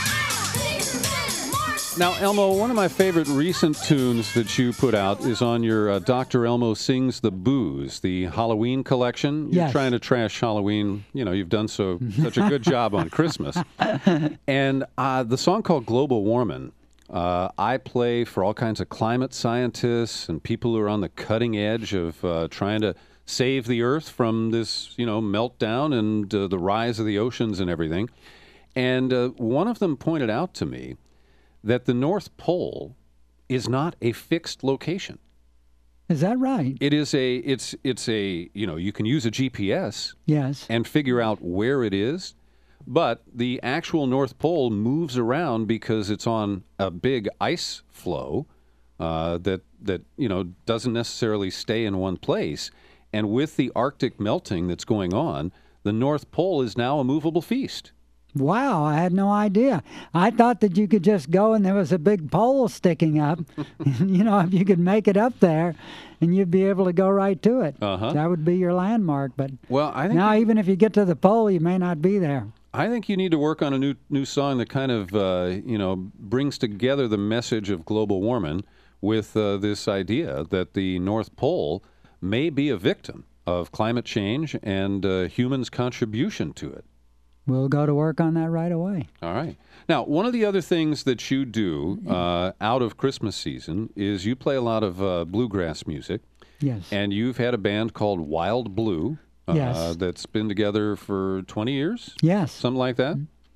I want, more.
Now, Elmo, one of my favorite recent tunes that you put out is on your Dr. Elmo Sings the Booze, the Halloween collection. You're
Yes.
trying to trash Halloween. You know, you've done such a good job on Christmas. And the song called Global Warming, I play for all kinds of climate scientists and people who are on the cutting edge of trying to save the Earth from this, meltdown and the rise of the oceans and everything. And one of them pointed out to me that the North Pole is not a fixed location.
Is that right?
It is it's a, you can use a GPS
Yes.
and figure out where it is, but the actual North Pole moves around because it's on a big ice flow that doesn't necessarily stay in one place. And with the Arctic melting that's going on, the North Pole is now a movable feast.
Wow, I had no idea. I thought that you could just go and there was a big pole sticking up. If you could make it up there and you'd be able to go right to it.
Uh-huh.
That would be your landmark. But
Well, I think
now even if you get to the pole, you may not be there.
I think you need to work on a new song that kind of brings together the message of global warming with this idea that the North Pole may be a victim of climate change and humans' contribution to it.
We'll go to work on that right away.
All right. Now, one of the other things that you do out of Christmas season is you play a lot of bluegrass music.
Yes.
And you've had a band called Wild Blue
Yes.
that's been together for 20 years?
Yes.
Something like that?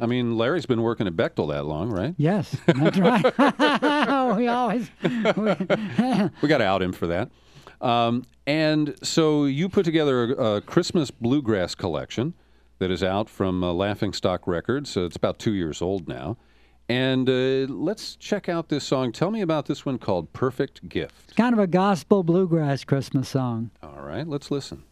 I mean, Larry's been working at Bechtel that long, right?
Yes, that's right. We always...
We got to out him for that. And so you put together a Christmas bluegrass collection that is out from Laughing Stock Records. It's about 2 years old now. And let's check out this song. Tell me about this one called Perfect Gift.
It's kind of a gospel bluegrass Christmas song.
All right, let's listen.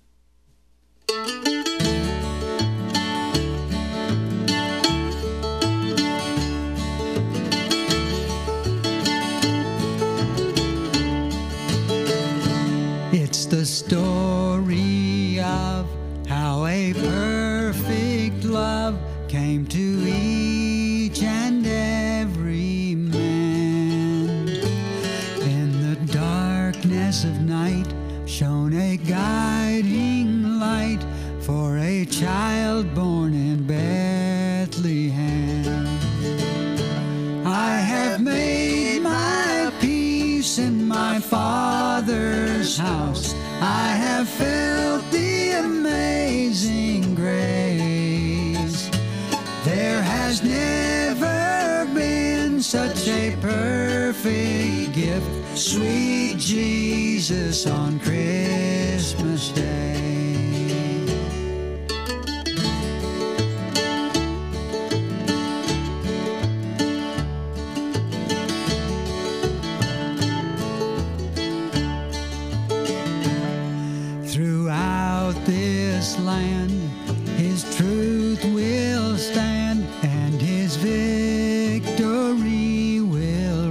It's the story of how a perfect love came to each and every man. In the darkness of night shone a guiding light for a child born in Bethlehem. I have made my peace in my Father's house. I have felt the amazing grace. There has never been such a perfect gift, sweet Jesus on Christmas Day. Throughout this land, His truth will stand, and His victory will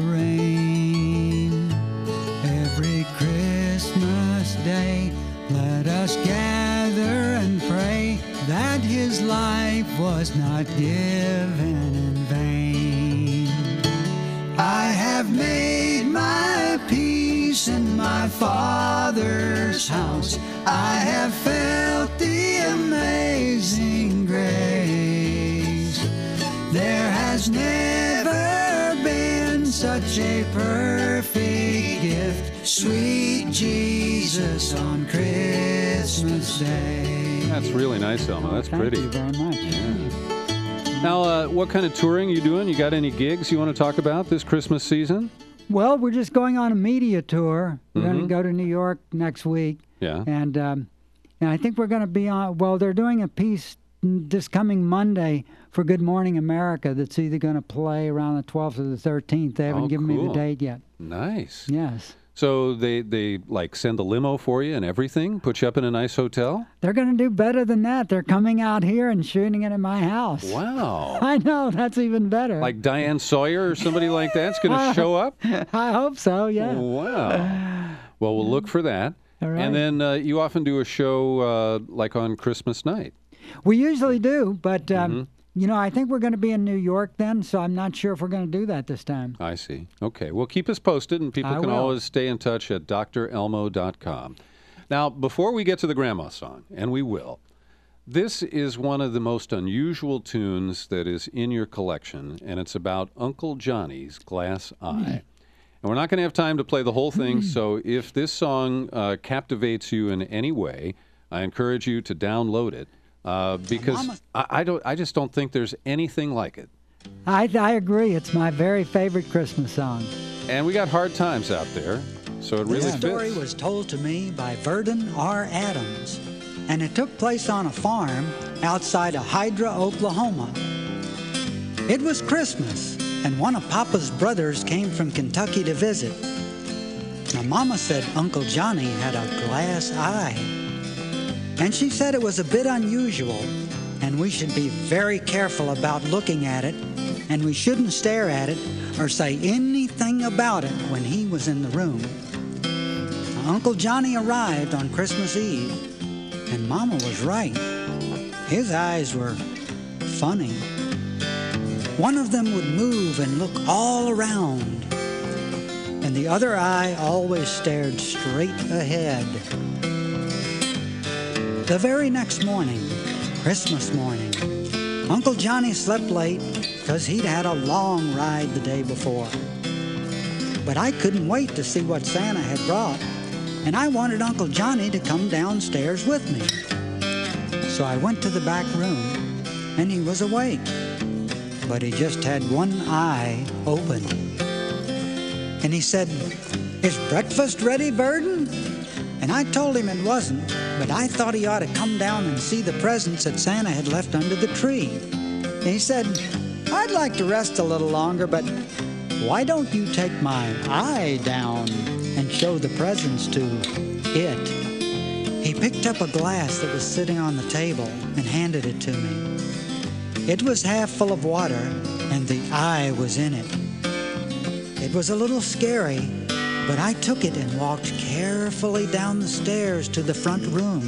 reign. Every Christmas day, let us gather and pray that His life was not given in vain. I have made my peace in my Father's house. I have felt the amazing grace. There has never been such a perfect gift, sweet Jesus on Christmas Day.
That's really nice, Elma. That's pretty.
Thank you very much.
Yeah. Now, what kind of touring you doing? You got any gigs you want to talk about this Christmas season?
Well, we're just going on a media tour. We're going to go to New York next week.
Yeah.
And I think we're going to be on, well, they're doing a piece this coming Monday for Good Morning America that's either going to play around the 12th or the 13th. They haven't given me the date yet.
Nice.
Yes.
So they like send a limo for you and everything, put you up in a nice hotel?
They're going to do better than that. They're coming out here and shooting it in my house.
Wow.
I know, that's even better.
Like Diane Sawyer or somebody like that's going to show up?
I hope so, yeah.
Wow. Well, we'll look for that.
All right.
And then you often do a show like on Christmas night.
We usually do, but, you know, I think we're going to be in New York then, so I'm not sure if we're going to do that this time.
I see. Okay. Well, keep us posted, and people
I
can
will.
always stay in touch at drelmo.com. Now, before we get to the Grandma song, and we will, this is one of the most unusual tunes that is in your collection, and it's about Uncle Johnny's Glass Eye. And we're not going to have time to play the whole thing, so if this song captivates you in any way, I encourage you to download it. Because I just don't think there's anything like it.
I agree. It's my very favorite Christmas song.
And we got hard times out there, so it really
This story
fits.
was told to me by Verdon R. Adams, and it took place on a farm outside of Hydra, Oklahoma. It was Christmas, and one of Papa's brothers came from Kentucky to visit. Now, Mama said Uncle Johnny had a glass eye. And she said it was a bit unusual, and we should be very careful about looking at it, and we shouldn't stare at it or say anything about it when he was in the room. Now, Uncle Johnny arrived on Christmas Eve, and Mama was right. His eyes were funny. One of them would move and look all around, and the other eye always stared straight ahead. The very next morning, Christmas morning, Uncle Johnny slept late because he'd had a long ride the day before. But I couldn't wait to see what Santa had brought, and I wanted Uncle Johnny to come downstairs with me. So I went to the back room, and he was awake. but he just had one eye open. And he said, "Is breakfast ready, Burden?" And I told him it wasn't, but I thought he ought to come down and see the presents that Santa had left under the tree. And he said, "I'd like to rest a little longer, but why don't you take my eye down and show the presents to it?" He picked up a glass that was sitting on the table and handed it to me. It was half full of water, and the eye was in it. It was a little scary, but I took it and walked carefully down the stairs to the front room.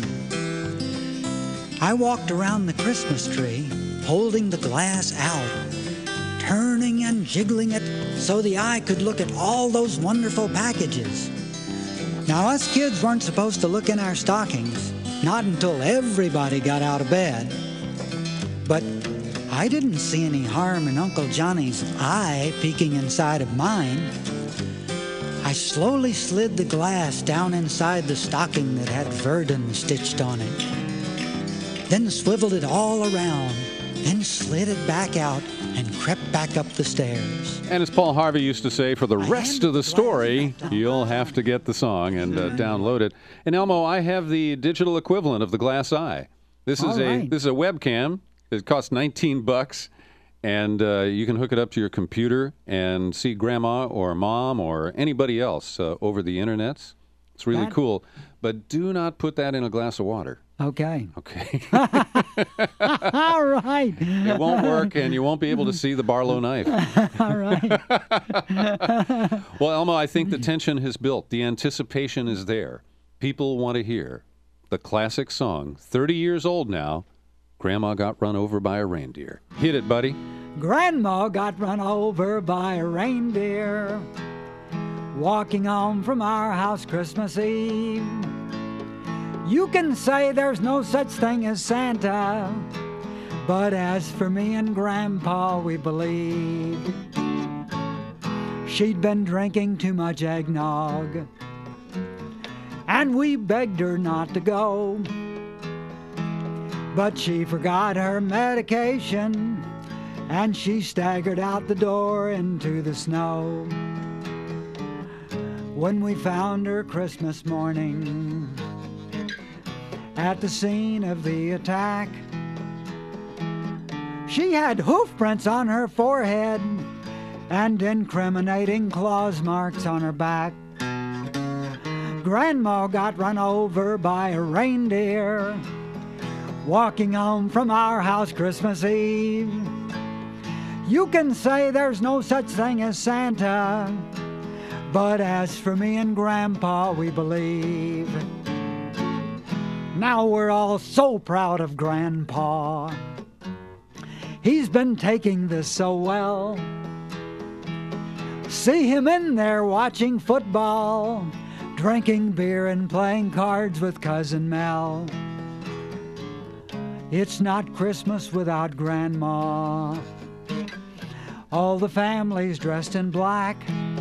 I walked around the Christmas tree, holding the glass out, turning and jiggling it so the eye could look at all those wonderful packages. Now, us kids weren't supposed to look in our stockings, not until everybody got out of bed. But I didn't see any harm in Uncle Johnny's eye peeking inside of mine. I slowly slid the glass down inside the stocking that had Verdun stitched on it, then swiveled it all around, then slid it back out and crept back up the stairs.
And as Paul Harvey used to say, for the rest of the story, you'll have to get the song and download it. And Elmo, I have the digital equivalent of the glass eye. This is a webcam. It costs $19. And you can hook it up to your computer and see Grandma or Mom or anybody else over the internet. It's really cool. But do not put that in a glass of water.
Okay.
Okay.
All right.
It won't work, and you won't be able to see the Barlow knife.
All right.
Well, Elmo, I think the tension has built. The anticipation is there. People want to hear the classic song, 30 years old now, Grandma Got Run Over by a Reindeer. Hit it, buddy.
Grandma got run over by a reindeer walking home from our house Christmas Eve. You can say there's no such thing as Santa, but as for me and Grandpa, we believed she'd been drinking too much eggnog, and we begged her not to go. But she forgot her medication, and she staggered out the door into the snow. When we found her Christmas morning at the scene of the attack, she had hoof prints on her forehead and incriminating claws marks on her back. Grandma got run over by a reindeer walking home from our house Christmas Eve. You can say there's no such thing as Santa, but as for me and Grandpa, we believe. Now we're all so proud of Grandpa. He's been taking this so well. See him in there watching football, drinking beer and playing cards with Cousin Mel. It's not Christmas without Grandma. All the family's dressed in black,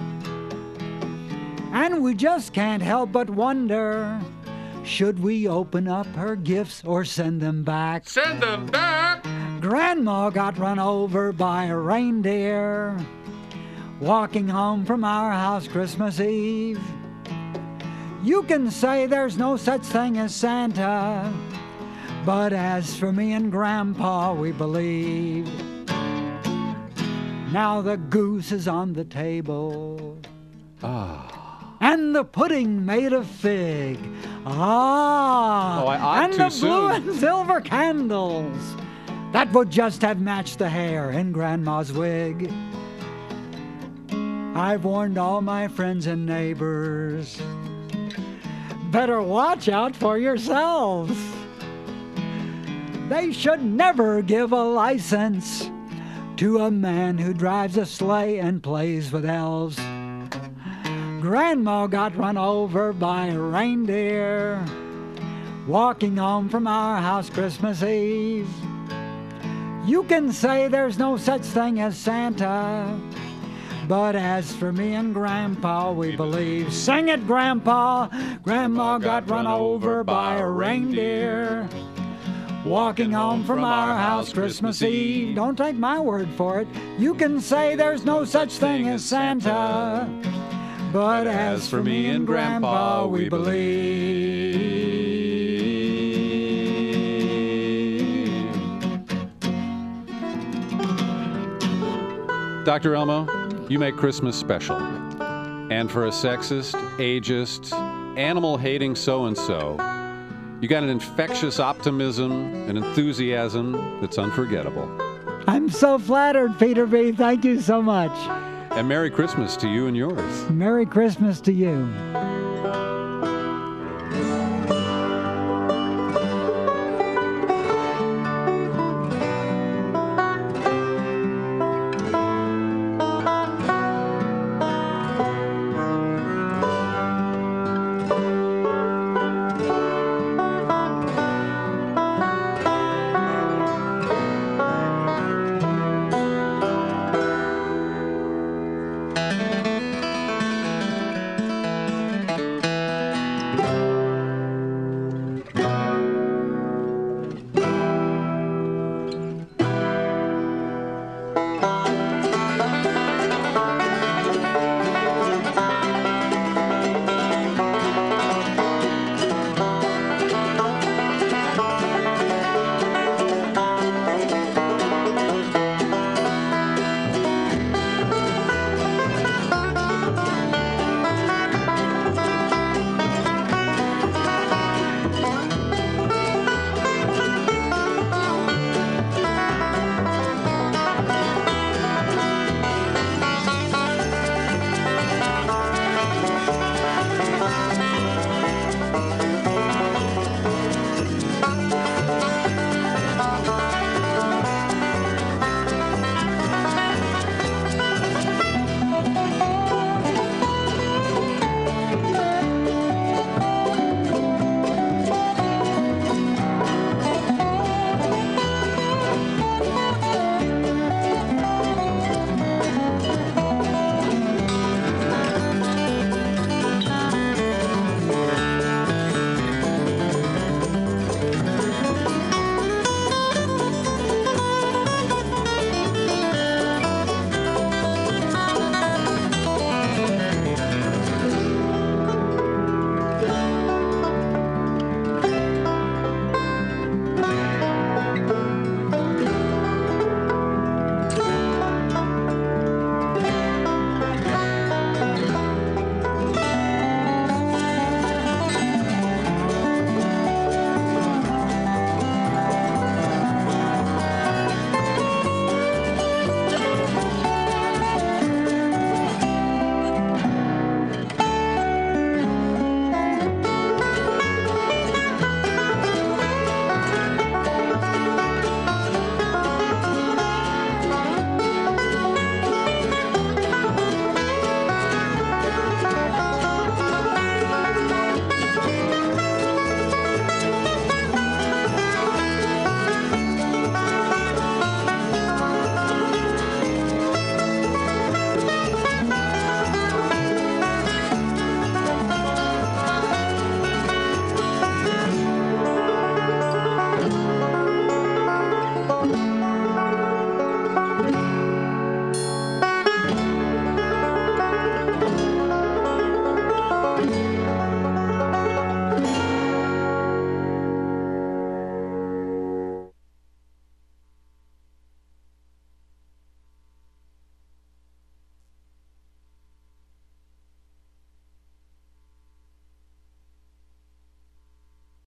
and we just can't help but wonder, should we open up her gifts or send them back?
Send them back!
Grandma got run over by a reindeer walking home from our house Christmas Eve. You can say there's no such thing as Santa, but as for me and Grandpa, we believe. Now the goose is on the table. And the pudding made of fig. And the blue and silver candles that would just have matched the hair in Grandma's wig. I've warned all my friends and neighbors, better watch out for yourselves. They should never give a license to a man who drives a sleigh and plays with elves. Grandma got run over by a reindeer walking home from our house Christmas Eve. You can say there's no such thing as Santa, but as for me and Grandpa, we believe. Sing it, Grandpa! Grandma got run over by a reindeer walking home from our house Christmas Eve. Don't take my word for it. You can say there's no such thing as Santa. But as for me and Grandpa, we believe.
Dr. Elmo, you make Christmas special. And for a sexist, ageist, animal-hating so-and-so, you got an infectious optimism and enthusiasm that's unforgettable.
I'm so flattered, Peter B. Thank you so much.
And Merry Christmas to you and yours.
Merry Christmas to you.